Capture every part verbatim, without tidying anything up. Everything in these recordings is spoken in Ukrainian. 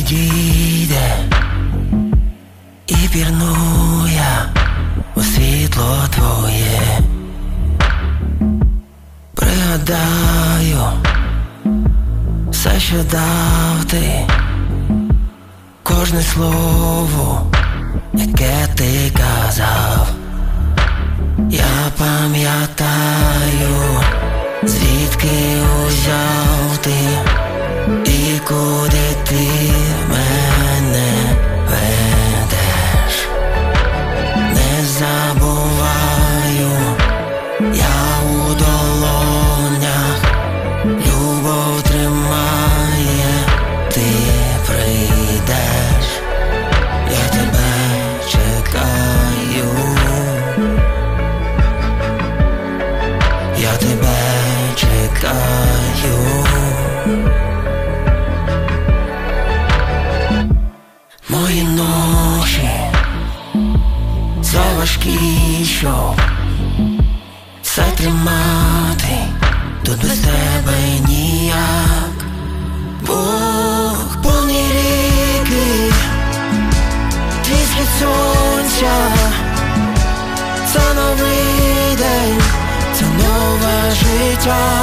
підійде і пірну я у світло твоє. Пригадаю все, що дав ти, кожне слово, яке ти казав. Я пам'ятаю, звідки узяв ти і куди ти мене ведеш. Не забуваю, я у долонях, любов тримає, ти прийдеш, я тебе чекаю, я тебе чекаю. Мої ночі заважкі, щоб все тримати, тут без тебе ніяк. Бог, повні ріки, твій схід сонця, це новий день, це нове життя.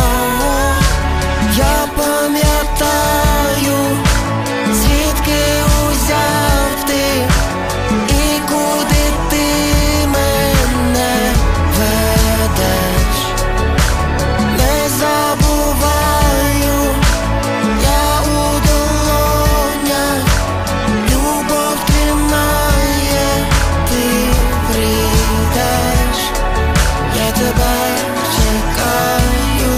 Я пам'ятаю, звідки узяв ти і куди ти мене ведеш. Не забуваю, я у долонях, любов тримає, ти прийдеш, я тебе чекаю,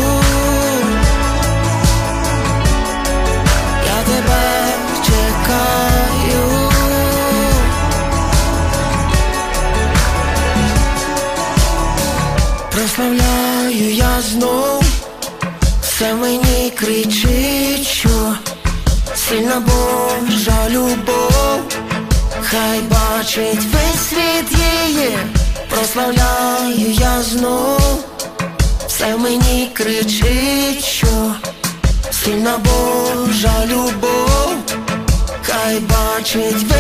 я тебе чекаю. Прославляю я знов, все мені кричить, що сильна Божа любов, хай бачить весь світ її. Прославляю я знов, все мені кричить, що сильна Божа любов, хай бачить